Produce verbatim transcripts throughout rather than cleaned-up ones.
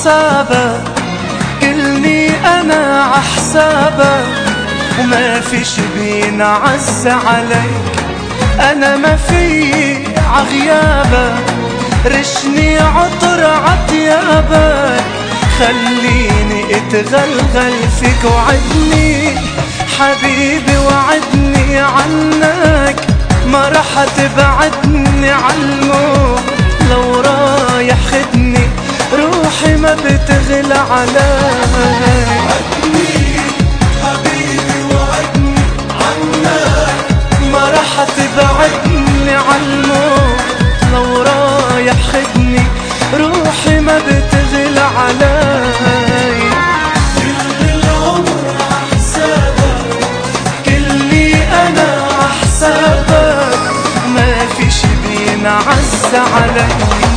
عحسابك، كلني انا عحسابك، وما فيش بينعز عليك، انا ما في عغيابك، رشني عطر عتيابك، خليني اتغلغل فيك، وعدني حبيبي وعدني عنك، ما رح تبعدني عالموت، لو رايح خدني روحي ما بتغلى عليك. عدني حبيبي وعدني عنك، ما رح تبعدني عالموت، لو رايح خدني روحي ما بتغلى عليك. كل العمر عحسابك، كلي انا عحسابك، ما فيش بينعز عليك.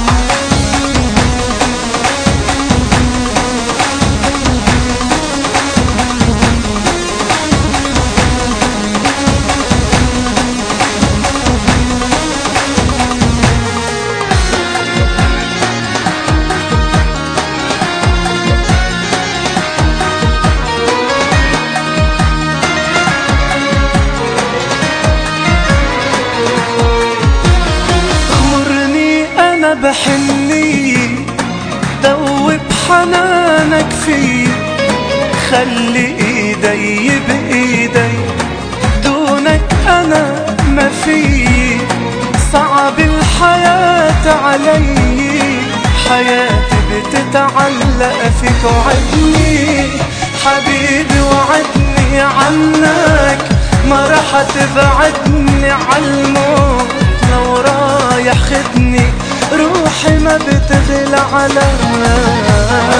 بحني دوب حنانك في، خلي ايدي بايدي، دونك انا ما في، صعب الحياة علي، حياتي بتتعلق فيك، وعدني حبيبي وعدني عنك، ما رح تبعدني عالموت، لو رايح خدني روحي ما بتغلى عليك.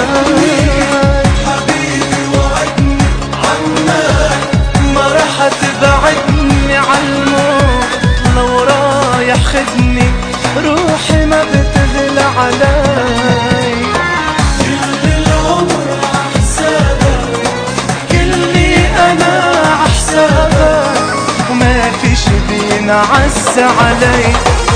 حبيبي وعدني عنك، ما رح تبعدني عالموت، لو رايح خدني روحي ما بتغلى عليك. كل العمر عحسابك، كلي انا عحسابك، وما فيش بينعز عليك.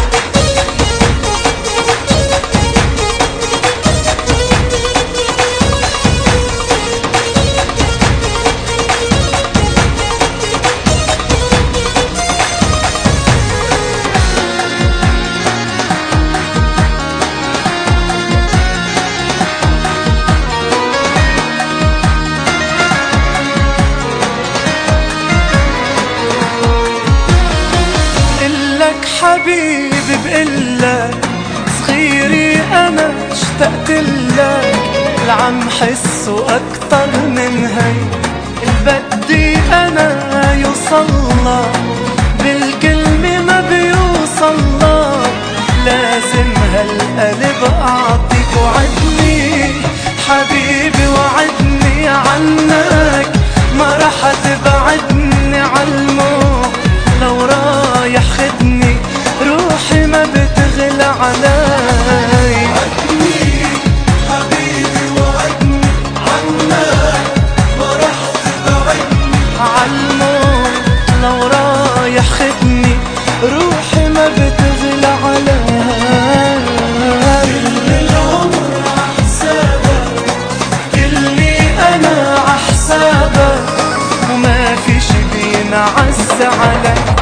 حبيبي بقلك صغيري انا اشتقتلك، العم حسه اكتر من هي، البدي انا يوصلك، بالكلمة ما بيوصلك، لازم هالقلب اعطيك، وعدني حبيبي وعدني عنك، ما رح تبعدني عالموت، لو رايح خدني روحي ما بتغلى عليك. عدني حبيبي وعدني عنك، ما رح تبعدني عالموت، لو رايح خدني روحي ما بتغلى عليك. كل العمر عحسابك، كلي انا عحسابك، وما فيش بينعز عليك.